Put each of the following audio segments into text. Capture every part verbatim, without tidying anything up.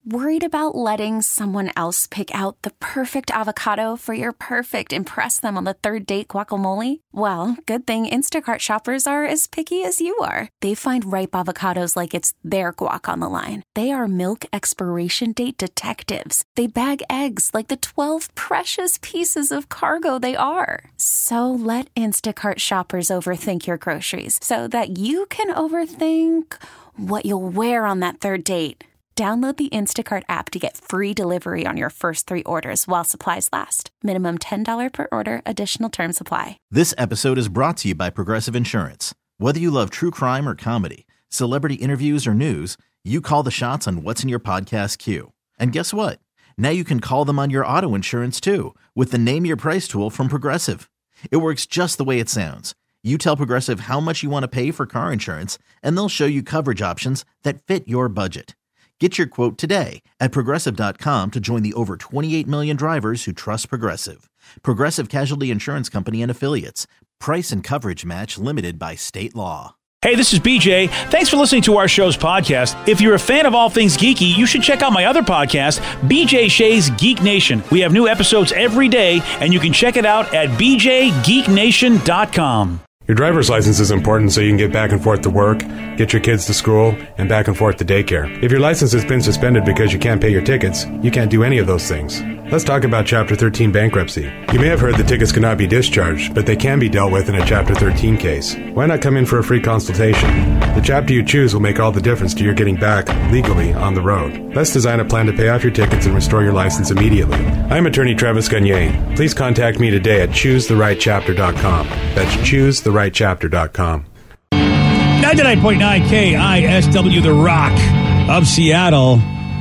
Worried about letting someone else pick out the perfect avocado for your perfect impress them on the third date guacamole? Well, good thing Instacart shoppers are as picky as you are. They find ripe avocados like it's their guac on the line. They are milk expiration date detectives. They bag eggs like the twelve precious pieces of cargo they are. So let Instacart shoppers overthink your groceries so that you can overthink what you'll wear on that third date. Download the Instacart app to get free delivery on your first three orders while supplies last. Minimum ten dollars per order. Additional terms apply. This episode is brought to you by Progressive Insurance. Whether you love true crime or comedy, celebrity interviews or news, you call the shots on what's in your podcast queue. And guess what? Now you can call them on your auto insurance too with the Name Your Price tool from Progressive. It works just the way it sounds. You tell Progressive how much you want to pay for car insurance, and they'll show you coverage options that fit your budget. Get your quote today at Progressive dot com to join the over twenty-eight million drivers who trust Progressive. Progressive Casualty Insurance Company and Affiliates. Price and coverage match limited by state law. Hey, this is B J. Thanks for listening to our show's podcast. If you're a fan of all things geeky, you should check out my other podcast, B J Shea's Geek Nation. We have new episodes every day, and you can check it out at b j geek nation dot com. Your driver's license is important so you can get back and forth to work, get your kids to school, and back and forth to daycare. If your license has been suspended because you can't pay your tickets, you can't do any of those things. Let's talk about Chapter thirteen bankruptcy. You may have heard that tickets cannot be discharged, but they can be dealt with in a Chapter thirteen case. Why not come in for a free consultation? The chapter you choose will make all the difference to your getting back, legally, on the road. Let's design a plan to pay off your tickets and restore your license immediately. I'm attorney Travis Gagne. Please contact me today at choose the right chapter dot com. That's choose the right chapter dot com. ninety-nine point nine K I S W, The Rock of Seattle.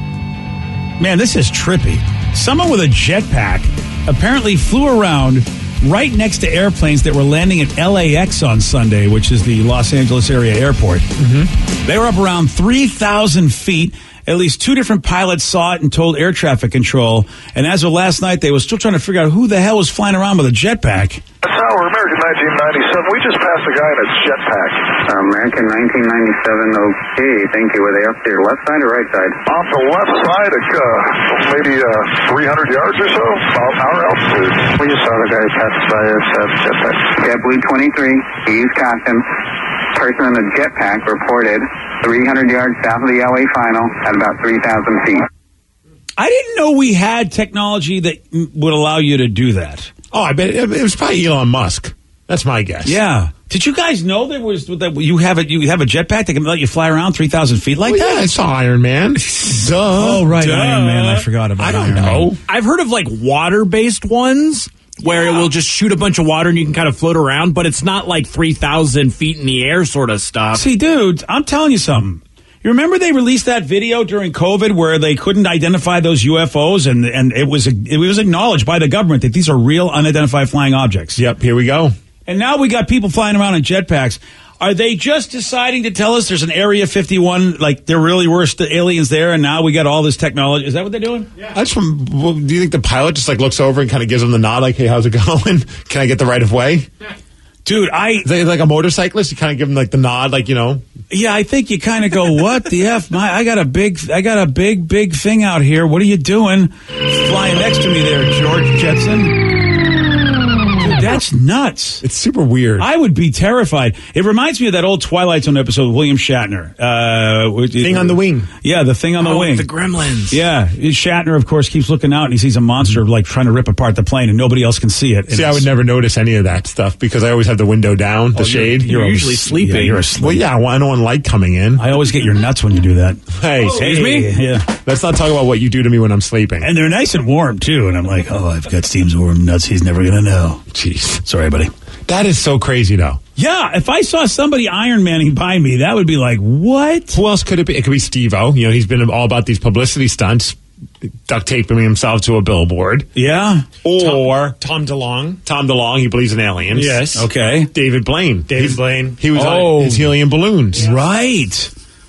Man, this is trippy. Someone with a jetpack apparently flew around right next to airplanes that were landing at L A X on Sunday, which is the Los Angeles area airport. Mm-hmm. They were up around three thousand feet. At least two different pilots saw it and told air traffic control. And as of last night, they were still trying to figure out who the hell was flying around with a jetpack. Tower, American nineteen ninety-seven. We just passed a guy in a jetpack. American nineteen ninety-seven, okay. Thank you. Were they up to your left side or right side? On the left side, uh, maybe uh, three hundred yards or so, about our altitude. We just saw the guy pass by us uh, jetpack. JetBlue twenty-three, use caution. Person in the jetpack reported three hundred yards south of the L A final at about three thousand feet. I didn't know we had technology that would allow you to do that. Oh, I bet it, it was probably Elon Musk. That's my guess. Yeah. Did you guys know there was that you have a you have a jetpack that can let you fly around three thousand feet like well, that? Yeah, I saw Iron Man. Duh. Oh, right, Duh. Iron Man. I forgot about. I don't Iron know. Man. I've heard of like water-based ones where yeah. it will just shoot a bunch of water and you can kind of float around, but it's not like three thousand feet in the air sort of stuff. See, dude, I'm telling you something. You remember they released that video during COVID where they couldn't identify those U F Os, and and it was it was acknowledged by the government that these are real unidentified flying objects. Yep, here we go. And now we got people flying around in jetpacks. Are they just deciding to tell us there's an Area fifty-one, like there really were st- aliens there, and now we got all this technology? Is that what they're doing? Yeah. I just, well, do you think the pilot just like looks over and kind of gives them the nod, like, "Hey, how's it going? Can I get the right of way?" Dude, I... Is they like a motorcyclist? You kind of give them like the nod, like, you know... Yeah, I think you kind of go, what the F? My, I got a big, I got a big, big thing out here. What are you doing? Flying next to me there, George Jetson. Dude, that's nuts. It's super weird. I would be terrified. It reminds me of that old Twilight Zone episode with William Shatner. Uh, thing on the wing. Yeah, the thing on the oh, wing. The Gremlins. Yeah. Shatner, of course, keeps looking out and he sees a monster like trying to rip apart the plane and nobody else can see it. See, I would never notice any of that stuff because I always have the window down, the oh, shade. You're, you're usually sleeping. Yeah, you're asleep. Well, yeah, well, I don't want light coming in. I always get your nuts when you do that. Hey, excuse hey, me? Yeah. Let's not talk about what you do to me when I'm sleeping. And they're nice and warm, too. And I'm like, oh, I've got Steve's warm nuts. He's never going to know. Jeez. Sorry, buddy. That is so crazy, though. Yeah, if I saw somebody Iron Manning by me, that would be like, what? Who else could it be? It could be Steve-O. You know, he's been all about these publicity stunts, duct taping himself to a billboard. Yeah. Or Tom, Tom DeLonge. Tom DeLonge, he believes in aliens. Yes. Okay. David Blaine. David He's, Blaine. He was oh. on his helium balloons. Right.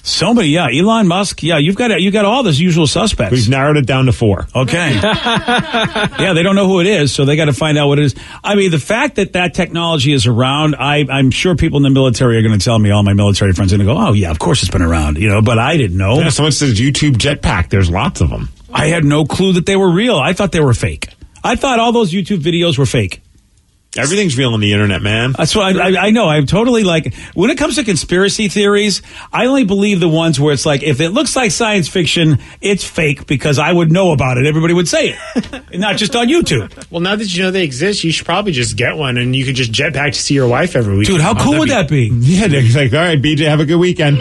So many, yeah. Elon Musk, yeah. You've got you got all the usual suspects. We've narrowed it down to four. Okay. Yeah, they don't know who it is, so they got to find out what it is. I mean, the fact that that technology is around, I, I'm sure people in the military are going to tell me. All my military friends are going to go, "Oh yeah, of course it's been around," you know. But I didn't know. Yeah, someone says YouTube jetpack. There's lots of them. I had no clue that they were real. I thought they were fake. I thought all those YouTube videos were fake. Everything's real on the internet, man. That's what I, I, I know. I'm totally like, when it comes to conspiracy theories, I only believe the ones where it's like, if it looks like science fiction, it's fake because I would know about it. Everybody would say it. Not just on YouTube. Well, now that you know they exist, you should probably just get one and you could just jetpack to see your wife every week. Dude, how cool would that be? Yeah, they're like, all right, B J, have a good weekend.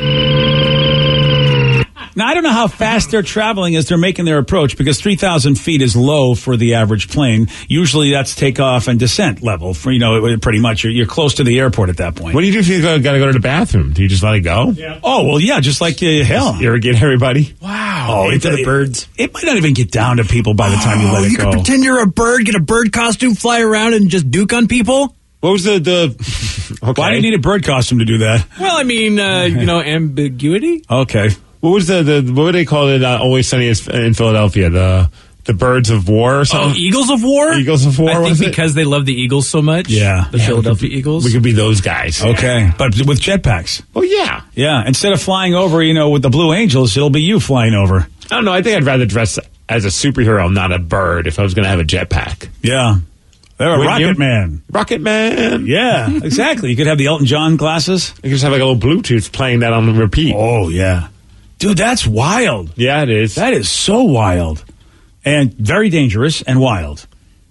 Now, I don't know how fast they're traveling as they're making their approach because three thousand feet is low for the average plane. Usually that's takeoff and descent level. For, you know, pretty much you're, you're close to the airport at that point. What do you do if you got to go to the bathroom? Do you just let it go? Yeah. Oh, well, yeah, just like uh, hell. You irrigate everybody? Wow. Oh, it, for the it, birds. It might not even get down to people by the time you let Oh, it you go. could pretend you're a bird, get a bird costume, fly around, and just duke on people? What was the... the okay. Why do you need a bird costume to do that? Well, I mean, uh, you know, ambiguity. Okay. What was the, the what would they call it? Uh, Always Sunny in Philadelphia. The the birds of war or something. Oh, Eagles of War. Eagles of War. I think was it? because they love the Eagles so much. Yeah. the Yeah, Philadelphia Eagles. We could be those guys. Okay. But with jetpacks. Oh yeah. Yeah. Instead of flying over, you know, with the Blue Angels, it'll be you flying over. I don't know. I think I'd rather dress as a superhero, not a bird, if I was going to have a jetpack. Yeah. They're a Wouldn't Rocket you? Man. Rocket Man. Yeah, exactly. You could have the Elton John glasses. You could just have like a little Bluetooth playing that on repeat. Oh, yeah. Dude, that's wild. Yeah, it is. That is so wild. And very dangerous and wild.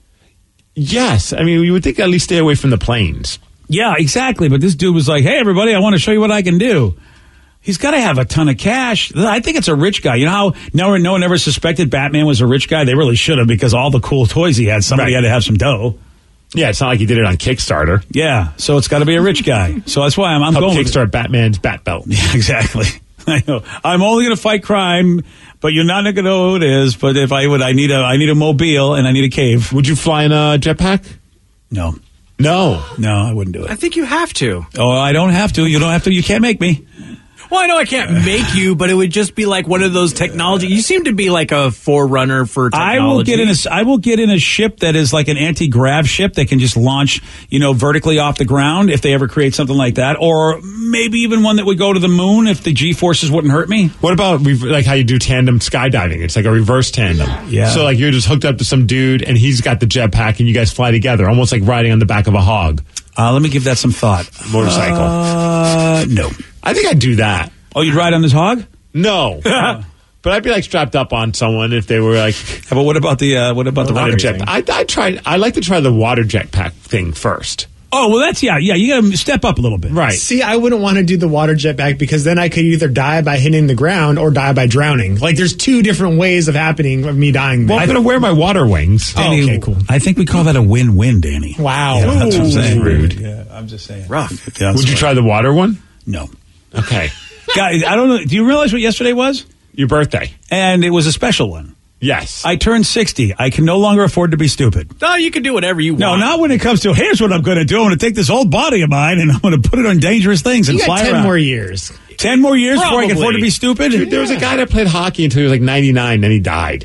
Yes. I mean, you would think at least stay away from the planes. Yeah, exactly. But this dude was like, hey, everybody, I want to show you what I can do. He's got to have a ton of cash. I think it's a rich guy. You know how no, no one ever suspected Batman was a rich guy? They really should have because all the cool toys he had, somebody Right. had to have some dough. Yeah, it's not like he did it on Kickstarter. Yeah, so it's got to be a rich guy. So that's why I'm, I'm Help going with Kickstart Batman's Bat Belt. Yeah, exactly. I know. I'm only going to fight crime, but you're not going to know who it is. But if I would, I need a, I need a mobile and I need a cave. Would you fly in a jetpack? No, No. no, I wouldn't do I it. think you have to. Oh, I don't have to. You don't have to. You can't make me. Well, I know I can't make you, but it would just be like one of those technology. You seem to be like a forerunner for technology. I will get in a, I will get in a ship that is like an anti-grav ship that can just launch, you know, vertically off the ground if they ever create something like that, or maybe even one that would go to the moon if the G-forces wouldn't hurt me. What about rev- like how you do tandem skydiving? It's like a reverse tandem. Yeah. So like you're just hooked up to some dude and he's got the jetpack and you guys fly together, almost like riding on the back of a hog. Uh, let me give that some thought. Motorcycle. Uh, no. I think I'd do that. Oh, you'd ride on this hog? No. But I'd be like strapped up on someone if they were like How about what about the uh, what about the on a rotary jet. thing? I I try. I like to try the water jetpack thing first. Oh, well, that's, yeah, yeah, you got to step up a little bit. Right. See, I wouldn't want to do the water jetpack because then I could either die by hitting the ground or die by drowning. Like, there's two different ways of happening of me dying. Well, I'm going to wear my water wings. Oh, okay, cool. I think we call that a win-win, Danny. Wow. Yeah, that's what I'm saying. Rude. Yeah, I'm just saying. Rough. Yeah, Would you try the water one? No. Okay. Guys, I don't know. Do you realize what yesterday was? Your birthday. And it was a special one. Yes. I turned sixty. I can no longer afford to be stupid. No, you can do whatever you No, want. not when it comes to, here's what I'm going to do. I'm going to take this old body of mine and I'm going to put it on dangerous things and You got fly ten around. more years. Ten more years before I can afford Probably. to be stupid? Dude, there was a guy that played hockey until he was like ninety-nine, then he died.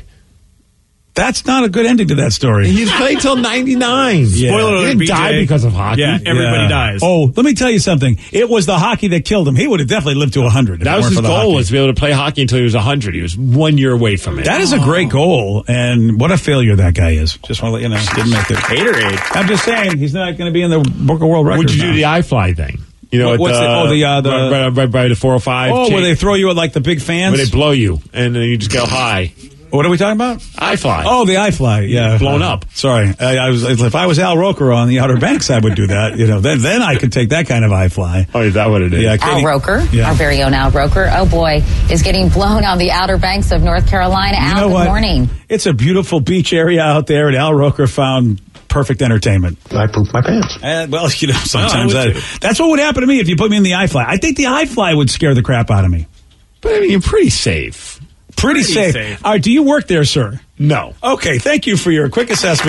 That's not a good ending to that story. He played till ninety-nine. Yeah. Spoiler He alert, didn't B J. die because of hockey. Yeah, everybody Yeah. dies. Oh, let me tell you something. It was the hockey that killed him. He would have definitely lived to one hundred. if That it was weren't his for the goal, hockey. was to be able to play hockey until he was one hundred. He was one year away from it. That is a great goal, and what a failure that guy is. Just want to let you know, didn't make it. Haterade. I'm just saying, he's not going to be in the Book of World Records. Would you do now. the iFly thing? You know, What- at what's the, the- oh, the, uh, the- right, right, right by the four oh five. Oh, chain, where they throw you at like the big fans? where they blow you, and then you just go high. What are we talking about? iFly. Oh, the iFly, yeah, Blown up. Sorry, I, I was. If I was Al Roker on the Outer Banks, I would do that. You know, then then I could take that kind of iFly. Oh, is that what it is? Yeah, Al Katie- Roker, Yeah. our very own Al Roker, oh boy, is getting blown on the Outer Banks of North Carolina. You Al, know good what? morning. It's a beautiful beach area out there, and Al Roker found perfect entertainment. I pooped my pants. And, well, you know, sometimes would that, too. that's what would happen to me if you put me in the iFly. I think the iFly would scare the crap out of me. But I mean, you're pretty safe. Pretty, Pretty safe. safe. All right, do you work there, sir? No. Okay, thank you for your quick assessment.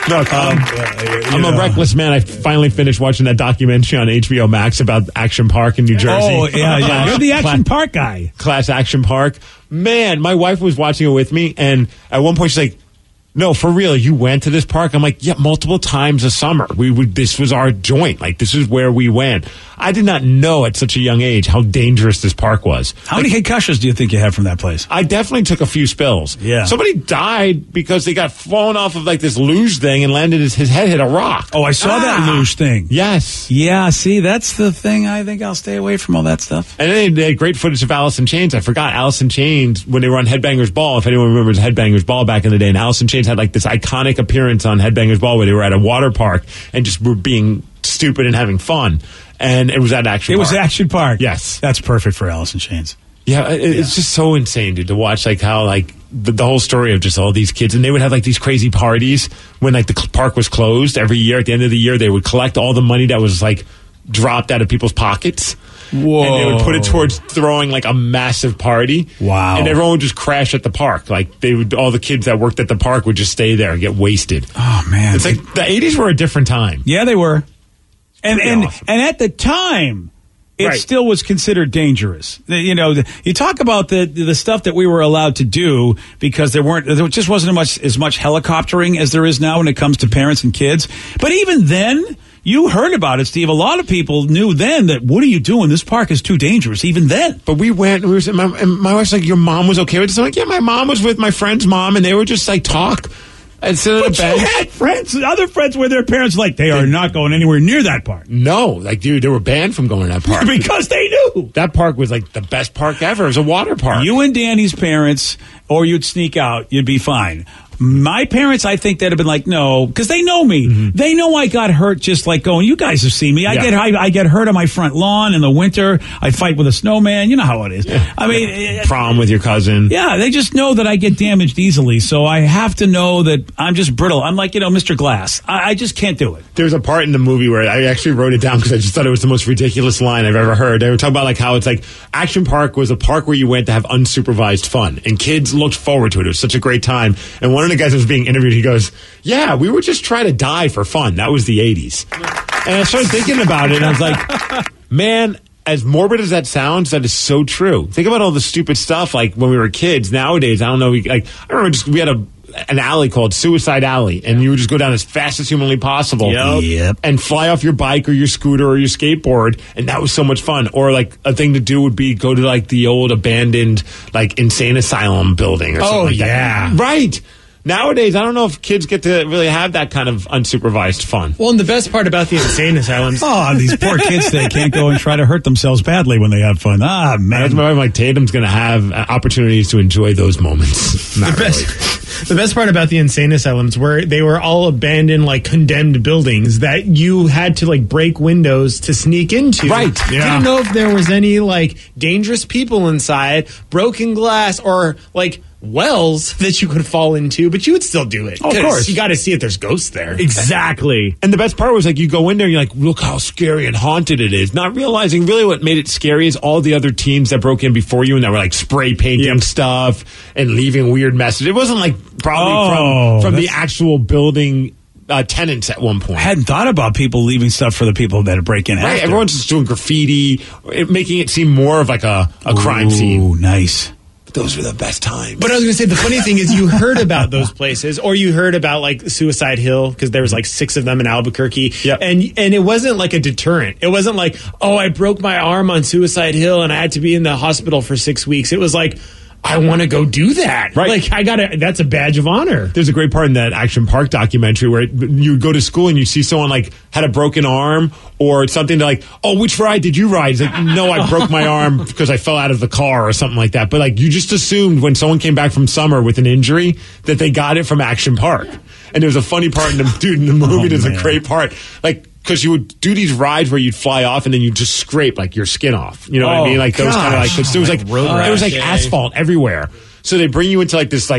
Look, Um, I'm, uh, I'm you a know. reckless man. I finally finished watching that documentary on H B O Max about Action Park in New Jersey. Oh, yeah, yeah. Class- You're the Action Cla- Park guy. Class Action Park. Man, my wife was watching it with me, and at one point she's like, no, for real, you went to this park? I'm like, yeah, multiple times a summer. We would, this was our joint. Like, this is where we went. I did not know at such a young age how dangerous this park was. How many concussions do you think you had from that place? I definitely took a few spills. Yeah. Somebody died because they got fallen off of like this luge thing and landed, his, his head hit a rock. Oh, I saw that luge thing. Yes. Yeah, see, that's the thing. I think I'll stay away from all that stuff. And then they had great footage of Alice in Chains. I forgot Alice in Chains when they were on Headbangers Ball. If anyone remembers Headbangers Ball back in the day, and Alice in Chains had like this iconic appearance on Headbangers Ball where they were at a water park and just were being stupid and having fun. And it was at Action It Park. was Action Park. Yes. That's perfect for Alice in Chains. Yeah, it, it's just so insane, dude, to watch like how like the, the whole story of just all these kids, and they would have like these crazy parties when like the cl- park was closed every year. At the end of the year, they would collect all the money that was like dropped out of people's pockets. Whoa. And they would put it towards throwing like a massive party. Wow. And everyone would just crash at the park. Like they would, all the kids that worked at the park would just stay there and get wasted. Oh man, It's like the eighties were a different time. yeah, they were, and Pretty and awesome. and at the time, it Right. still was considered dangerous. The- You know, the, you talk about the the stuff that we were allowed to do because there weren't, there just wasn't much as much helicoptering as there is now when it comes to parents and kids. But even then. You heard about it, Steve. A lot of people knew then that, what are you doing? This park is too dangerous, even then. But we went, we were, my, and my wife's like, your mom was okay with this? I'm like, yeah, my mom was with my friend's mom, and they were just like, talk. And sit on a But you bench. had friends, other friends where their parents like, they are not going anywhere near that park. No, like, dude, they were banned from going to that park. Because they knew. That park was like the best park ever. It was a water park. You and Danny's parents, or you'd sneak out, you'd be fine. My parents, I think, they'd have been like, no, because they know me. Mm-hmm. They know I got hurt just like going, you guys have seen me. I Yeah. get I, I get hurt on my front lawn in the winter. I fight with a snowman. You know how it is. Yeah. I mean, it, Prom with your cousin. yeah, they just know that I get damaged easily. So I have to know that I'm just brittle. I'm like, you know, Mister Glass. I, I just can't do it. There's a part in the movie where I actually wrote it down because I just thought it was the most ridiculous line I've ever heard. They were talking about like how it's like Action Park was a park where you went to have unsupervised fun, and kids looked forward to it. It was such a great time. And one of the guys that was being interviewed, he goes, yeah, we would just try to die for fun. That was the eighties. And I started thinking about it, and I was like, man, as morbid as that sounds, that is so true. Think about all the stupid stuff like when we were kids. Nowadays, I don't know, we, like I remember just we had a an alley called Suicide Alley, and you would just go down as fast as humanly possible Yep. Yep. and fly off your bike or your scooter or your skateboard, and that was so much fun. Or like a thing to do would be go to like the old abandoned like insane asylum building or something Oh, like yeah. that. Right. Nowadays, I don't know if kids get to really have that kind of unsupervised fun. Well, and the best part about the insane asylums. Oh, these poor kids, they can't go and try to hurt themselves badly when they have fun. Ah, That's man. why like Tatum's going to have uh, opportunities to enjoy those moments. Not The really. best, the best part about the insane asylums were they were all abandoned, like condemned buildings that you had to like break windows to sneak into. Right, yeah. Didn't know if there was any like dangerous people inside, broken glass, or like wells that you could fall into, but you would still do it. Oh, of 'Cause course. you got to see if there's ghosts there. Exactly. And the best part was like you go in there and you're like, look how scary and haunted it is. Not realizing really what made it scary is all the other teams that broke in before you and that were like spray painting Yep. stuff and leaving weird messages. It wasn't like probably Oh, from, from the that's- actual building uh, tenants at one point. I hadn't thought about people leaving stuff for the people that break in Right, after. everyone's just doing graffiti, it, making it seem more of like a, a crime Ooh, scene. nice. Those were the best times. But I was going to say, the funny thing is you heard about those places, or you heard about like Suicide Hill, because there was like six of them in Albuquerque. Yep. And and it wasn't like a deterrent. It wasn't like, oh, I broke my arm on Suicide Hill and I had to be in the hospital for six weeks. It was like, I want to go do that. Right. Like, I got to, that's a badge of honor. There's a great part in that Action Park documentary where you go to school and you see someone like had a broken arm or something to like, oh, which ride did you ride? It's like, no, I broke my arm because I fell out of the car or something like that. But like you just assumed when someone came back from summer with an injury that they got it from Action Park. And there's a funny part in the dude in the movie. Oh, there's man. a great part. Like, because you would do these rides where you'd fly off and then you'd just scrape like your skin off. You know what I Oh, mean? Like those kind of like, gosh. cause there was like, Road there was like rash, yeah. asphalt everywhere. So they bring you into like this like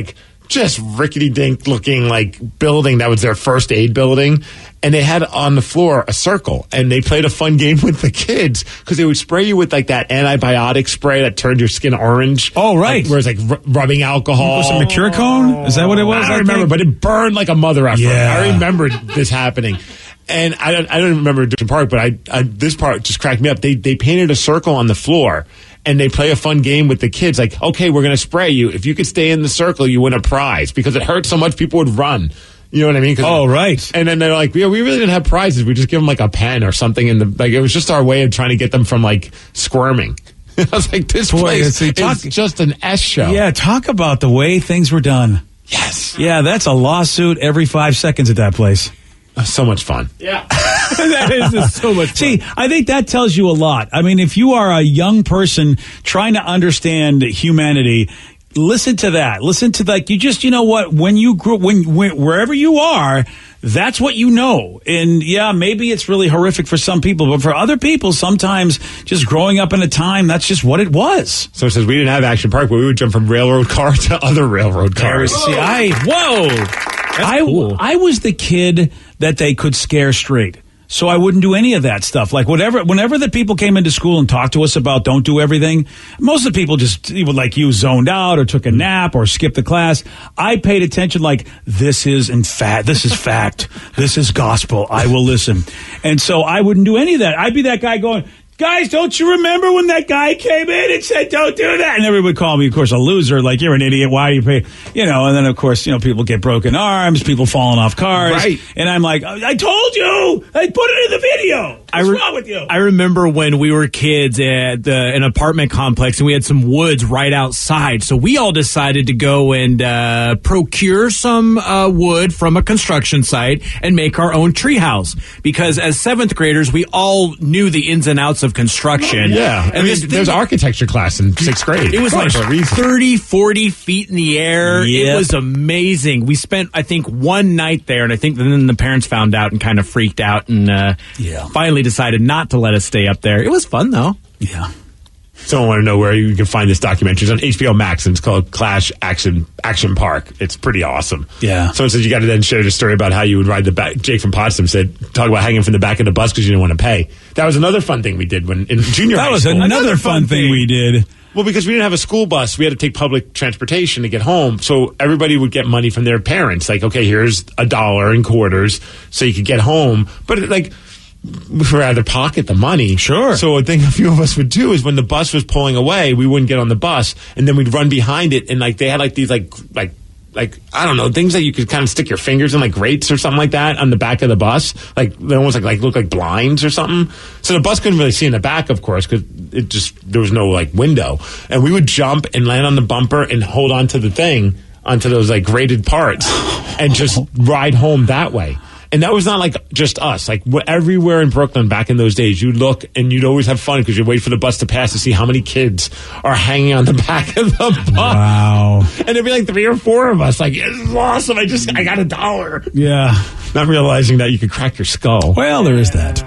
just rickety-dink looking like building that was their first aid building. And they had on the floor a circle, and they played a fun game with the kids because they would spray you with like that antibiotic spray that turned your skin orange. Oh, right. Like, where it's like r- rubbing alcohol. Was it Mercurocone? Is that what it was? I I don't remember, think? but it burned like a mother effer. Yeah. I remember this happening. And I don't, I don't remember different part, but I, I this part just cracked me up. They they painted a circle on the floor, and they play a fun game with the kids. Like, okay, we're going to spray you. If you could stay in the circle, you win a prize because it hurt so much. People would run. You know what I mean? Oh, right. And then they're like, yeah, we really didn't have prizes. We just give them like a pen or something. In the like, it was just our way of trying to get them from like squirming. I was like, this Boy, place see, talk- is just an S show. Yeah, talk about the way things were done. Yes. Yeah, that's a lawsuit every five seconds at that place. Uh, so much fun. Yeah. That is just so much fun. See, I think that tells you a lot. I mean, if you are a young person trying to understand humanity, listen to that. Listen to like you just you know what when you grew when, when wherever you are, that's what you know. And yeah, maybe it's really horrific for some people, but for other people, sometimes just growing up in a time, that's just what it was. So it says we didn't have Action Park, but we would jump from railroad car to other railroad cars. See, I Whoa. That's I, cool. I was the kid that they could scare straight. So I wouldn't do any of that stuff. Like whatever, whenever the people came into school and talked to us about don't do everything, most of the people just would like you zoned out or took a nap or skipped the class. I paid attention like this is in fact, this is fact. This is gospel. I will listen. And so I wouldn't do any of that. I'd be that guy going, guys, don't you remember when that guy came in and said, don't do that? And everybody would call me, of course, a loser. Like, you're an idiot. Why are you paying? You know, and then, of course, you know, people get broken arms, people falling off cars. Right. And I'm like, I told you. I put it in the video. What's I re- wrong with you? I remember when we were kids at the, an apartment complex and we had some woods right outside. So we all decided to go and uh, procure some uh, wood from a construction site and make our own treehouse. Because as seventh graders, we all knew the ins and outs of construction. Yeah. And I mean, this there's thing- architecture class in sixth grade. It was Of like course, for a reason. thirty, forty feet in the air. Yep. It was amazing. We spent, I think, one night there, and I think then the parents found out and kind of freaked out and uh, Yeah. finally decided not to let us stay up there. It was fun, though. Yeah. Someone want to know where you can find this documentary. It's on H B O Max, and it's called Clash Action Action Park. It's pretty awesome. Yeah. Someone says you got to then share the story about how you would ride the back. Jake from Potsdam said, talk about hanging from the back of the bus because you didn't want to pay. That was another fun thing we did when in junior That high was school. another, fun thing we did. Well, because we didn't have a school bus, we had to take public transportation to get home. So everybody would get money from their parents. Like, okay, here's a dollar in quarters so you could get home. But like, we'd rather pocket the money. Sure. So a thing a few of us would do is when the bus was pulling away, we wouldn't get on the bus, and then we'd run behind it, and like they had like these like like like I don't know things that you could kind of stick your fingers in, like grates or something like that on the back of the bus, like they almost like like look like blinds or something. So the bus couldn't really see in the back, of course, because it just there was no like window, and we would jump and land on the bumper and hold on to the thing onto those like grated parts, and just ride home that way. And that was not like just us. Like wh- everywhere in Brooklyn back in those days, you'd look and you'd always have fun because you'd wait for the bus to pass to see how many kids are hanging on the back of the bus. Wow. And there'd be like three or four of us. Like, this is awesome. I just, I got a dollar. Yeah. Not realizing that you could crack your skull. Well, there is that.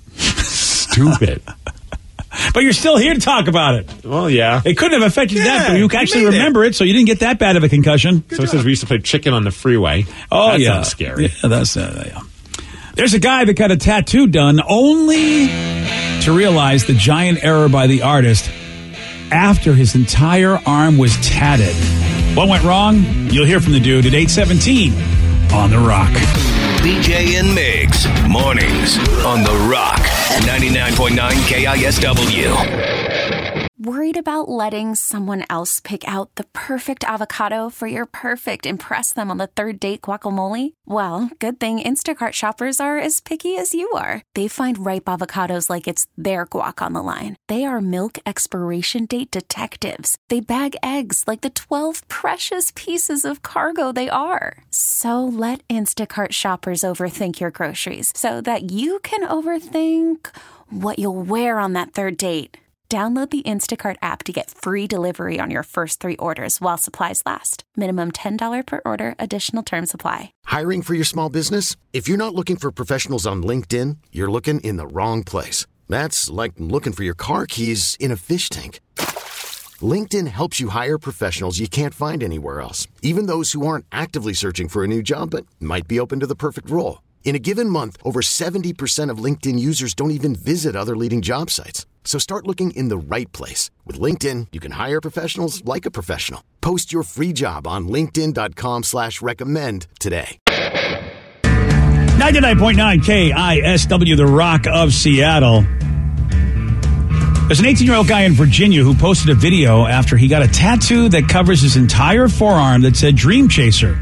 Stupid. But you're still here to talk about it. Well, yeah. It couldn't have affected Yeah, that, but you you can actually made it. remember it. so you didn't get that bad of a concussion. So it says we used to play chicken on the freeway. Oh, that yeah. sounds scary. Yeah, that's, uh, yeah. There's a guy that got a tattoo done only to realize the giant error by the artist after his entire arm was tatted. What went wrong? You'll hear from the dude at eight seventeen on The Rock. B J and Migs, mornings on The Rock, ninety-nine point nine K I S W. Worried about letting someone else pick out the perfect avocado for your perfect impress them on the third date guacamole? Well, good thing Instacart shoppers are as picky as you are. They find ripe avocados like it's their guac on the line. They are milk expiration date detectives. They bag eggs like the twelve precious pieces of cargo they are. So let Instacart shoppers overthink your groceries so that you can overthink what you'll wear on that third date. Download the Instacart app to get free delivery on your first three orders while supplies last. Minimum ten dollars per order. Additional terms apply. Hiring for your small business? If you're not looking for professionals on LinkedIn, you're looking in the wrong place. That's like looking for your car keys in a fish tank. LinkedIn helps you hire professionals you can't find anywhere else, even those who aren't actively searching for a new job but might be open to the perfect role. In a given month, over seventy percent of LinkedIn users don't even visit other leading job sites. So start looking in the right place. With LinkedIn, you can hire professionals like a professional. Post your free job on linkedin.com slash recommend today. ninety-nine point nine K I S W, The Rock of Seattle. There's an eighteen-year-old guy in Virginia who posted a video after he got a tattoo that covers his entire forearm that said Dream Chaser.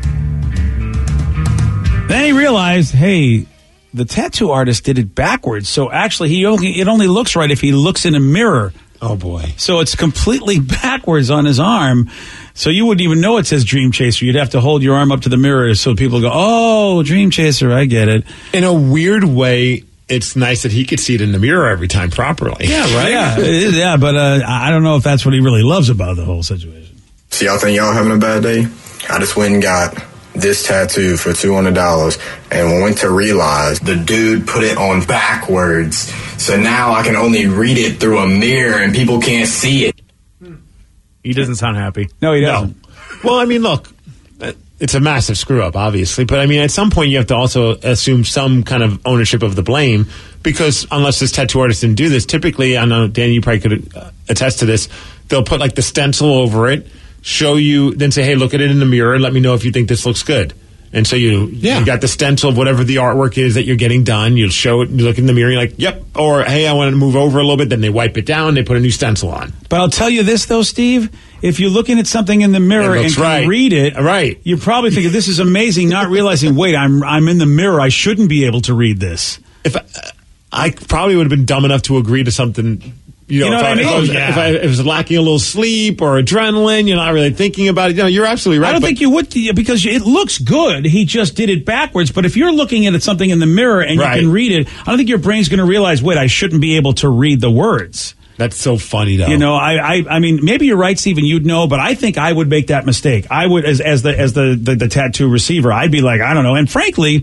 Then he realized, hey, the tattoo artist did it backwards. So actually, he only it only looks right if he looks in a mirror. Oh, boy. So it's completely backwards on his arm. So you wouldn't even know it says Dream Chaser. You'd have to hold your arm up to the mirror so people go, oh, Dream Chaser, I get it. In a weird way, it's nice that he could see it in the mirror every time properly. Yeah, right? yeah, it is, yeah, but uh, I don't know if that's what he really loves about the whole situation. So y'all think y'all having a bad day? I just went and got this tattoo for two hundred dollars and went to realize the dude put it on backwards. So now I can only read it through a mirror and people can't see it. He doesn't sound happy. No, he doesn't. No. Well, I mean, look, it's a massive screw up, obviously. But I mean, at some point, you have to also assume some kind of ownership of the blame, because unless this tattoo artist didn't do this, typically, I know, Dan, you probably could attest to this, they'll put like the stencil over it, show you, then say, hey, look at it in the mirror and let me know if you think this looks good. And so you, yeah. you got the stencil of whatever the artwork is that you're getting done. You'll show it, you look in the mirror, you're like, yep. Or, hey, I want to move over a little bit. Then they wipe it down, they put a new stencil on. But I'll tell you this, though, Steve. If you're looking at something in the mirror and can right. read it, right. you're probably thinking, this is amazing, not realizing, wait, I'm I'm in the mirror. I shouldn't be able to read this. If I, I probably would have been dumb enough to agree to something. You know, you know if, what I, I mean? if, I was, yeah. if, I, if I was lacking a little sleep or adrenaline, you're not really thinking about it. You know, you're absolutely right. I don't think you would, because it looks good. He just did it backwards. But if you're looking at something in the mirror and right. you can read it, I don't think your brain's going to realize, wait, I shouldn't be able to read the words. That's so funny, though. You know, I, I, I mean, maybe you're right, Stephen. You'd know, but I think I would make that mistake. I would, as as the as the, the, the tattoo receiver, I'd be like, I don't know. And frankly,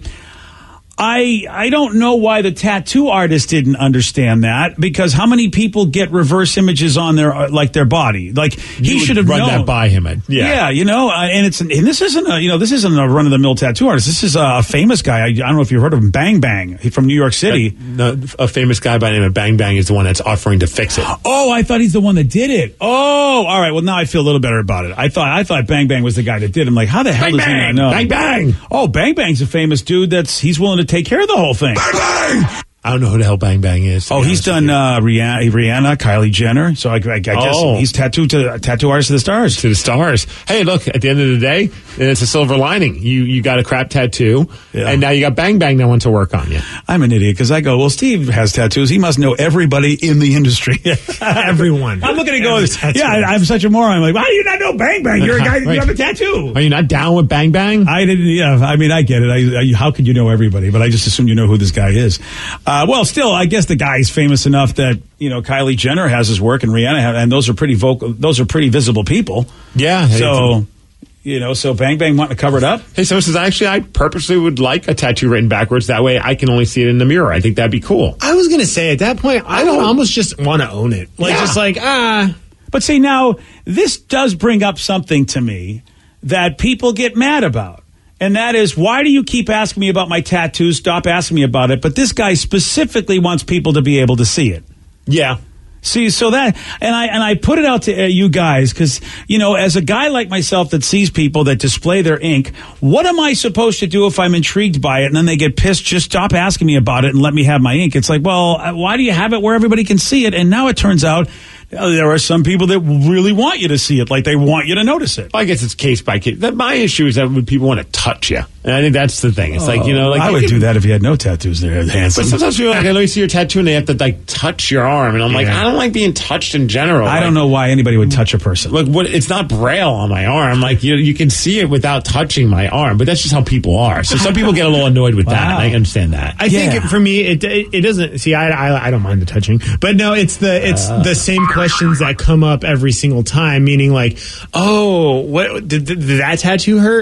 I I don't know why the tattoo artist didn't understand that, because how many people get reverse images on their like their body? Like he you should have run known that by him. Yeah, yeah, you know, uh, and it's and this isn't a, you know this isn't a run of the mill tattoo artist. This is a famous guy. I, I don't know if you've heard of him, Bang Bang, from New York City. Uh, no, a famous guy by the name of Bang Bang is the one that's offering to fix it. Oh, I thought he's the one that did it. Oh, all right. Well, now I feel a little better about it. I thought I thought Bang Bang was the guy that did it. I'm like, how the hell Bang does Bang, he not know? Bang Bang. Oh, Bang Bang's a famous dude. That's he's willing to take care of the whole thing. Bang Bang. I don't know who the hell Bang Bang is. Oh, he's done uh, Rihanna, Rihanna, Kylie Jenner. So I, I, I guess oh. he's tattooed to uh, tattoo artist to the stars. To the stars. Hey, look, at the end of the day, it's a silver lining. You you got a crap tattoo, yeah. and now you got Bang Bang that wants to work on you. I'm an idiot because I go, well, Steve has tattoos. He must know everybody in the industry. Everyone. I'm looking at going, yeah, I, I'm such a moron. I'm like, why do you not know Bang Bang? You're a guy, right. You have a tattoo. Are you not down with Bang Bang? I didn't, yeah, I mean, I get it. I, I, how could you know everybody? But I just assume you know who this guy is. Uh, well, still, I guess the guy's famous enough that, you know, Kylie Jenner has his work and Rihanna have, and those are pretty vocal, those are pretty visible people. Yeah. So, you know, so Bang Bang wanting to cover it up. Hey, someone says, actually, I purposely would like a tattoo written backwards. That way I can only see it in the mirror. I think that'd be cool. I was going to say, at that point, I would almost just want to own it. Like, yeah. just like, ah. But see, now, this does bring up something to me that people get mad about. And that is, why do you keep asking me about my tattoos? Stop asking me about it. But this guy specifically wants people to be able to see it. Yeah. See, so that, and I and I put it out to uh, you guys because, you know, as a guy like myself that sees people that display their ink, what am I supposed to do if I'm intrigued by it and then they get pissed? Just stop asking me about it and let me have my ink. It's like, well, why do you have it where everybody can see it? And now it turns out there are some people that really want you to see it, like they want you to notice it. I guess it's case by case. My issue is that when people want to touch you, and I think that's the thing. It's oh, like, you know, like I would can, do that if you had no tattoos there, handsome. But sometimes you're like, I know you see your tattoo and they have to like touch your arm, and I'm yeah. like, I don't like being touched in general. I like, don't know why anybody would touch a person. Like, what? It's not braille on my arm. Like, you you can see it without touching my arm, but that's just how people are. So some people get a little annoyed with wow. that. I understand that. I yeah. think for me, it, it it doesn't. See, I, I I don't mind the touching, but no, it's the it's uh, the same questions that come up every single time, meaning like, oh, what did, did that tattoo hurt?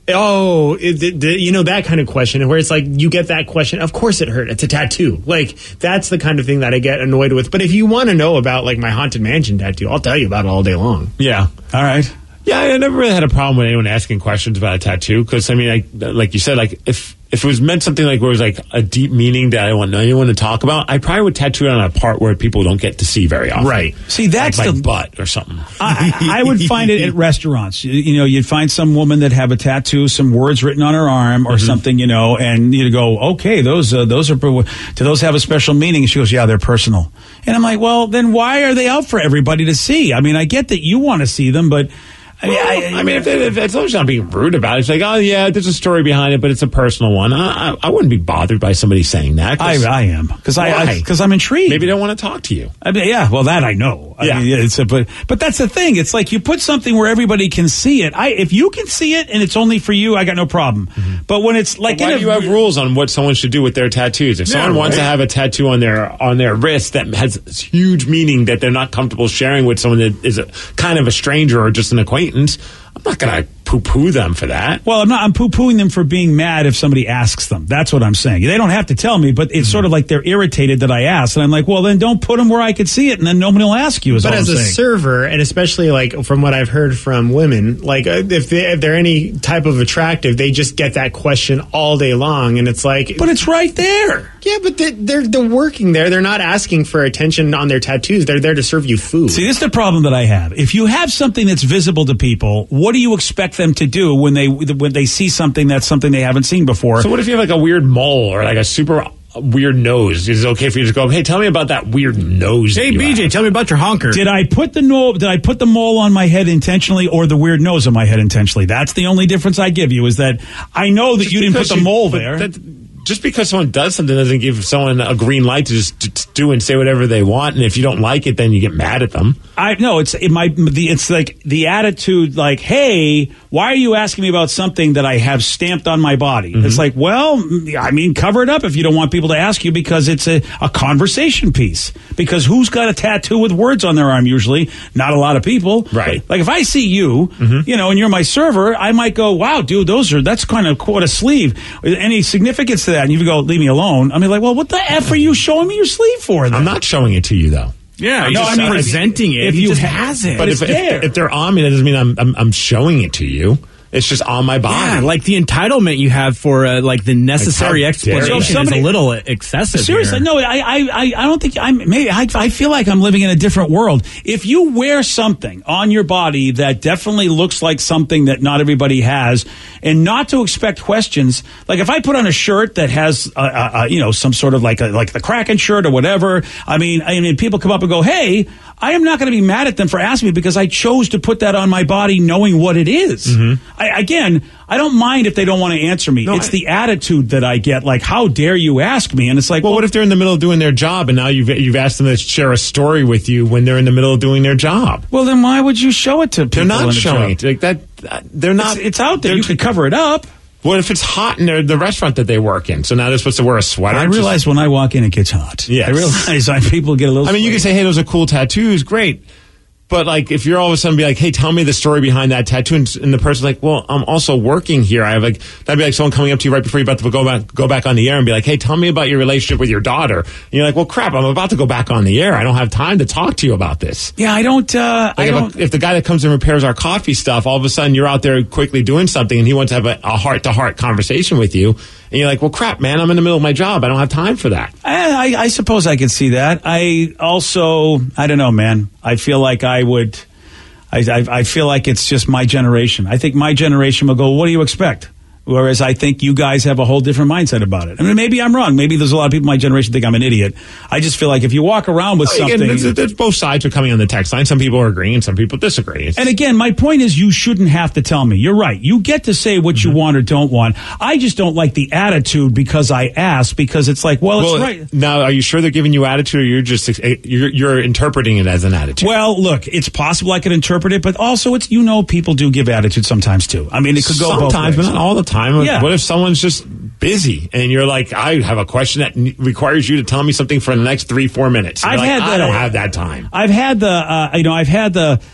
Oh, it, it, it, you know, that kind of question where it's like you get that question. Of course it hurt. It's a tattoo. Like, that's the kind of thing that I get annoyed with. But if you want to know about, like, my Haunted Mansion tattoo, I'll tell you about it all day long. Yeah. All right. Yeah, I never really had a problem with anyone asking questions about a tattoo because, I mean, like, like you said, like, if if it was meant something like where it was like a deep meaning that I want anyone to talk about, I probably would tattoo it on a part where people don't get to see very often. Right. See, that's like my the butt or something. I, I would find it at restaurants. You, you know, you'd find some woman that have a tattoo, some words written on her arm or mm-hmm. something, you know, and you'd go, okay, those uh, those are, do those have a special meaning? And she goes, yeah, they're personal. And I'm like, well, then why are they out for everybody to see? I mean, I get that you want to see them, but I mean, well, I, I mean, if, if, as long as you're not being rude about it, it's like, oh yeah, there's a story behind it, but it's a personal one. I, I, I wouldn't be bothered by somebody saying that. I, I am because I because I'm intrigued. Maybe they don't want to talk to you. I mean, yeah, well, that I know. I yeah, mean, it's a, but but that's the thing. It's like you put something where everybody can see it. I if you can see it and it's only for you, I got no problem. Mm-hmm. But when it's like, but why in do you have rules on what someone should do with their tattoos? If yeah, someone right. wants to have a tattoo on their on their wrist that has huge meaning that they're not comfortable sharing with someone that is a kind of a stranger or just an acquaintance, I'm not going to poo-poo them for that. Well, I'm not. I'm poo-pooing them for being mad if somebody asks them. That's what I'm saying. They don't have to tell me, but it's mm-hmm. sort of like they're irritated that I asked. And I'm like, well, then don't put them where I could see it, and then nobody will ask you. Is but all as I'm a saying. server, and especially like from what I've heard from women, like uh, if, they, if they're any type of attractive, they just get that question all day long, and it's like, but it's right there. Yeah, but they, they're they're working there. They're not asking for attention on their tattoos. They're there to serve you food. See, this is the problem that I have. If you have something that's visible to people, what do you expect them to do when they when they see something that's something they haven't seen before? So what if you have like a weird mole or like a super weird nose? Is it okay for you to go, hey, tell me about that weird nose? Hey, B J, have. tell me about your honker. Did I put the no, Did I put the mole on my head intentionally or the weird nose on my head intentionally? That's the only difference I give you is that I know that just you didn't put the you, mole there. That, just because someone does something doesn't give someone a green light to just to do and say whatever they want. And if you don't like it, then you get mad at them. I no, it's it might the it's like the attitude like, hey, why are you asking me about something that I have stamped on my body? Mm-hmm. It's like, well, I mean, cover it up if you don't want people to ask you because it's a, a conversation piece. Because who's got a tattoo with words on their arm usually? Not a lot of people. Right. Like if I see you, mm-hmm. you know, and you're my server, I might go, wow, dude, those are that's kind of quite a sleeve. Any significance to that? And you go, leave me alone. I mean, like, well, what the F are you showing me your sleeve for then? I'm not showing it to you, though. Yeah, no, just I mean, presenting it. If he you just ha- has it. But if, if, if they're on me, that doesn't mean I'm, I'm I'm showing it to you. It's just on my body. Yeah, like the entitlement you have for uh, like the necessary like explanation somebody, is a little excessive. Seriously, here. no, I, I, I don't think I'm. Maybe I, I feel like I'm living in a different world. If you wear something on your body that definitely looks like something that not everybody has, and not to expect questions, like if I put on a shirt that has, uh, uh, you know, some sort of like a, like the Kraken shirt or whatever. I mean, I mean, people come up and go, "Hey." I am not going to be mad at them for asking me because I chose to put that on my body knowing what it is. Mm-hmm. I, again, I don't mind if they don't want to answer me. No, it's I, the attitude that I get, like, how dare you ask me? And it's like, well, well, what if they're in the middle of doing their job and now you've you've asked them to share a story with you when they're in the middle of doing their job? Well, then why would you show it to people? They're not the showing job? it. Like that, they're not. It's, it's out there. You could cover it up. What if it's hot in their, the restaurant that they work in? So now they're supposed to wear a sweater. I realize when I walk in, it gets hot. Yes. I realize I, people get a little. I mean, you can say, "Hey, those are cool tattoos, great." But, like, if you're all of a sudden be like, hey, tell me the story behind that tattoo, and, and the person's like, well, I'm also working here. I have, like, that'd be like someone coming up to you right before you're about to go back, go back on the air and be like, hey, tell me about your relationship with your daughter. And you're like, well, crap, I'm about to go back on the air. I don't have time to talk to you about this. Yeah, I don't, uh, like I if, don't. A, if the guy that comes and repairs our coffee stuff, all of a sudden you're out there quickly doing something and he wants to have a, a heart-to-heart conversation with you. And you're like, well, crap, man, I'm in the middle of my job. I don't have time for that. I, I, I suppose I could see that. I also, I don't know, man. I feel like I would... I, I, I feel like it's just my generation. I think my generation will go, what do you expect? Whereas I think you guys have a whole different mindset about it. I mean, maybe I'm wrong. Maybe there's a lot of people in my generation think I'm an idiot. I just feel like if you walk around with oh, something... Again, there's, there's both sides are coming on the text line. Some people are agreeing and some people disagree. It's, and again, my point is you shouldn't have to tell me. You're right. You get to say what mm-hmm. you want or don't want. I just don't like the attitude because I asked, because it's like, well, well it's right. Now, are you sure they're giving you attitude or you're just you're, you're interpreting it as an attitude? Well, look, it's possible I could interpret it, but also it's, you know, people do give attitude sometimes too. I mean, it could go sometimes, both ways. but not all the time. Yeah. What if someone Someone's just busy, and you're like, I have a question that n- requires you to tell me something for the next three, four minutes. I've like, had I the, don't have that time. I've had the, uh, you know, I've had the,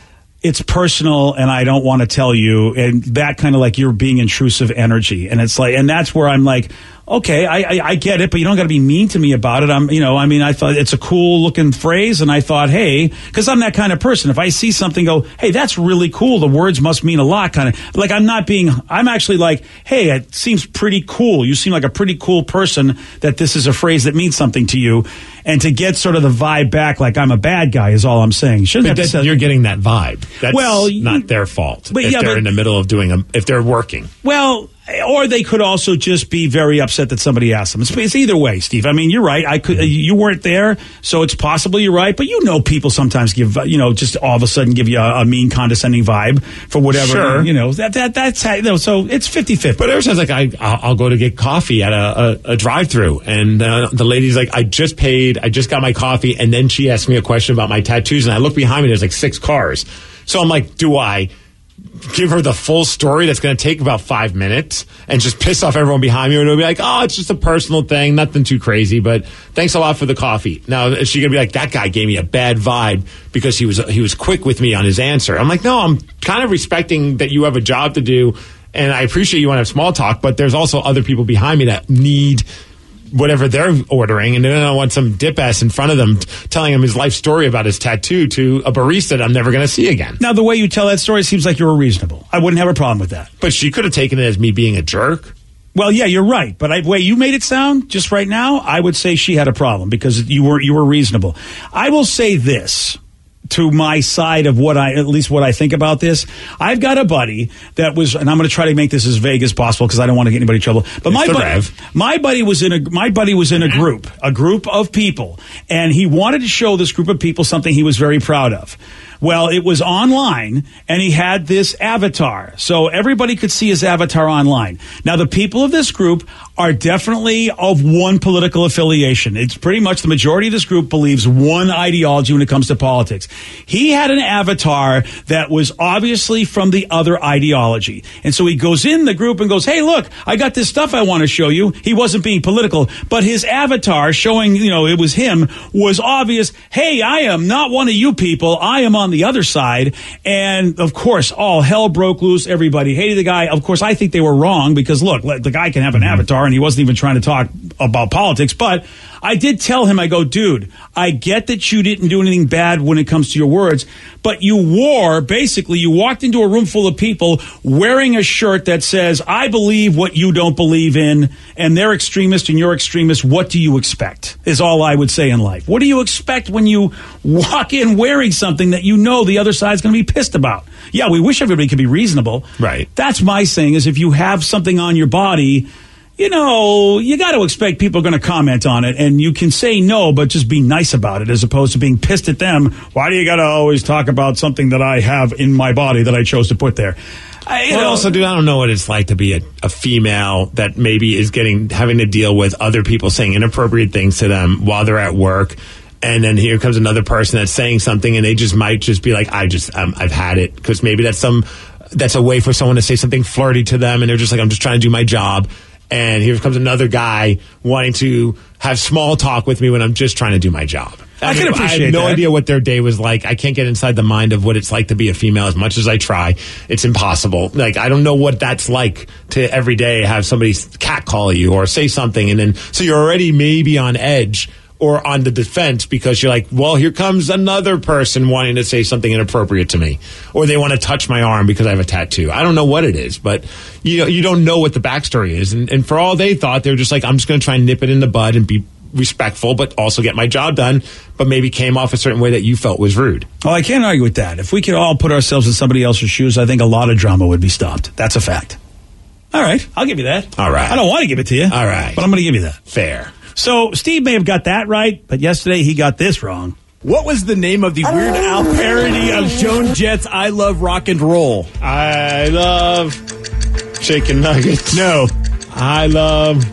it's personal and I don't want to tell you, and that kind of like you're being intrusive energy. And it's like, and that's where I'm like, okay, I, I, I get it, but you don't got to be mean to me about it. I'm, you know, I mean, I thought it's a cool looking phrase, and I thought, hey, because I'm that kind of person. If I see something, go, hey, that's really cool. The words must mean a lot, kind of like I'm not being. I'm actually like, hey, it seems pretty cool. You seem like a pretty cool person. That this is a phrase that means something to you, and to get sort of the vibe back, like I'm a bad guy, is all I'm saying. You shouldn't but have to say, you're getting that vibe. That's well, not their fault. But if yeah, they're but, in the middle of doing a, if they're working. Well. Or they could also just be very upset that somebody asked them. It's, it's either way, Steve. I mean, you're right. I could. You weren't there, so it's possible you're right. But you know, people sometimes give, you know, just all of a sudden give you a, a mean, condescending vibe for whatever. Sure. You know, that that that's how, you know, so it's fifty-fifty. But every time's like I, I'll go to get coffee at a, a, a drive-through, and uh, the lady's like, I just paid, I just got my coffee, and then she asked me a question about my tattoos, and I look behind me, there's like six cars. So I'm like, do I give her the full story that's going to take about five minutes and just piss off everyone behind me, or it'll be like, oh, it's just a personal thing, nothing too crazy, but thanks a lot for the coffee. Now, is she going to be like, that guy gave me a bad vibe because he was he was quick with me on his answer? I'm like, no, I'm kind of respecting that you have a job to do, and I appreciate you want to have small talk, but there's also other people behind me that need whatever they're ordering, and then I want some dip ass in front of them t- telling him his life story about his tattoo to a barista that I'm never going to see again. Now, the way you tell that story seems like you were reasonable. I wouldn't have a problem with that. But she could have taken it as me being a jerk. Well, yeah, you're right. But the way you made it sound just right now, I would say she had a problem because you were you were reasonable. I will say this. To my side of what I, at least what I think about this, I've got a buddy that was, and I'm going to try to make this as vague as possible because I don't want to get anybody in trouble. But my buddy, my buddy was in a, my buddy was in a group, a group of people, and he wanted to show this group of people something he was very proud of. Well, it was online, and he had this avatar, so everybody could see his avatar online. Now, the people of this group are definitely of one political affiliation. It's pretty much the majority of this group believes one ideology when it comes to politics. He had an avatar that was obviously from the other ideology. And so he goes in the group and goes, hey, look, I got this stuff I want to show you. He wasn't being political, but his avatar showing, you know, it was him was obvious. Hey, I am not one of you people. I am on the other side. And of course, all hell broke loose. Everybody hated the guy. Of course, I think they were wrong because look, the guy can have an avatar and he wasn't even trying to talk about politics. But I did tell him, I go, dude, I get that you didn't do anything bad when it comes to your words, but you wore, basically, you walked into a room full of people wearing a shirt that says, I believe what you don't believe in, and they're extremist and you're extremist. What do you expect, is all I would say in life. What do you expect when you walk in wearing something that you know the other side's going to be pissed about? Yeah, we wish everybody could be reasonable. Right. That's my saying, is if you have something on your body, you know, you got to expect people are going to comment on it, and you can say no, but just be nice about it as opposed to being pissed at them. Why do you got to always talk about something that I have in my body that I chose to put there? I, you well, know, also, dude, I don't know what it's like to be a, a female that maybe is getting having to deal with other people saying inappropriate things to them while they're at work. And then here comes another person that's saying something, and they just might just be like, I just, um, I've had it. Because maybe that's some, that's a way for someone to say something flirty to them, and they're just like, I'm just trying to do my job. And here comes another guy wanting to have small talk with me when I'm just trying to do my job. I, I mean, can appreciate I have no that. idea what their day was like. I can't get inside the mind of what it's like to be a female as much as I try. It's impossible. Like, I don't know what that's like to every day have somebody catcall you or say something. And then, so you're already maybe on edge or on the defense because you're like, well, here comes another person wanting to say something inappropriate to me, or they want to touch my arm because I have a tattoo. I don't know what it is, but you know, you don't know what the backstory is. And, and for all they thought, they were just like, I'm just going to try and nip it in the bud and be respectful, but also get my job done, but maybe came off a certain way that you felt was rude. Well, I can't argue with that. If we could all put ourselves in somebody else's shoes, I think a lot of drama would be stopped. That's a fact. All right. I'll give you that. All right. I don't want to give it to you. All right. But I'm going to give you that. Fair. So Steve may have got that right, but yesterday he got this wrong. What was the name of the Weird Al parody of Joan Jett's I Love Rock and Roll? I love chicken nuggets. No. I love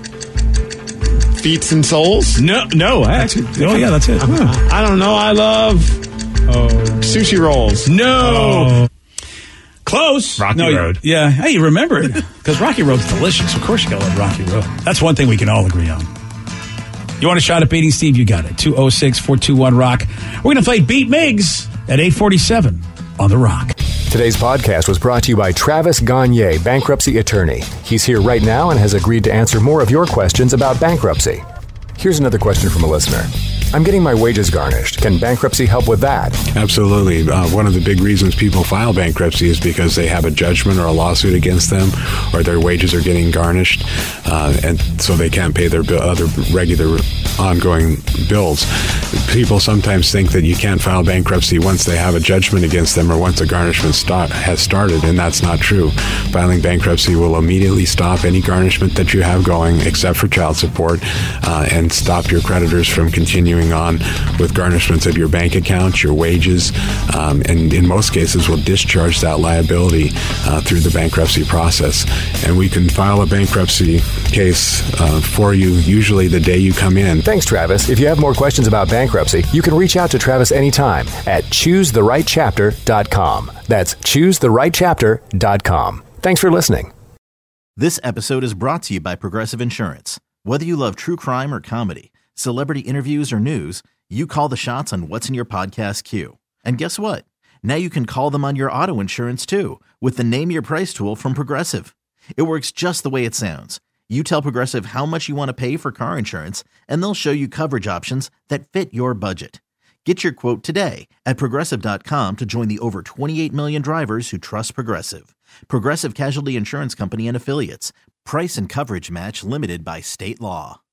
Feats and Souls. No, no. Actually, oh, yeah, that's it. Huh. I don't know. I love oh. sushi rolls. No. Oh. Close. Rocky no, Road. Yeah. Hey, you remember it. Because Rocky Road's delicious. Of course you got to love Rocky Road. That's one thing we can all agree on. You want a shot at beating Steve? You got it. two oh six, four two one, ROCK. We're going to play Beat Miggs at eight forty-seven on The Rock. Today's podcast was brought to you by Travis Gagne, bankruptcy attorney. He's here right now and has agreed to answer more of your questions about bankruptcy. Here's another question from a listener. I'm getting my wages garnished. Can bankruptcy help with that? Absolutely. Uh, one of the big reasons people file bankruptcy is because they have a judgment or a lawsuit against them, or their wages are getting garnished, uh, and so they can't pay their bill, other regular ongoing bills. People sometimes think that you can't file bankruptcy once they have a judgment against them or once a garnishment start, has started, and that's not true. Filing bankruptcy will immediately stop any garnishment that you have going, except for child support, uh, and stop your creditors from continuing on with garnishments of your bank account, your wages, um, and in most cases will discharge that liability uh, through the bankruptcy process. And we can file a bankruptcy case uh, for you usually the day you come in. Thanks, Travis. If you have more questions about bankruptcy, you can reach out to Travis anytime at choose the right chapter dot com. That's choose the right chapter dot com. Thanks for listening. This episode is brought to you by Progressive Insurance. Whether you love true crime or comedy, celebrity interviews or news, you call the shots on what's in your podcast queue. And guess what? Now you can call them on your auto insurance too with the Name Your Price tool from Progressive. It works just the way it sounds. You tell Progressive how much you want to pay for car insurance, and they'll show you coverage options that fit your budget. Get your quote today at Progressive dot com to join the over twenty-eight million drivers who trust Progressive. Progressive Casualty Insurance Company and Affiliates. Price and coverage match limited by state law.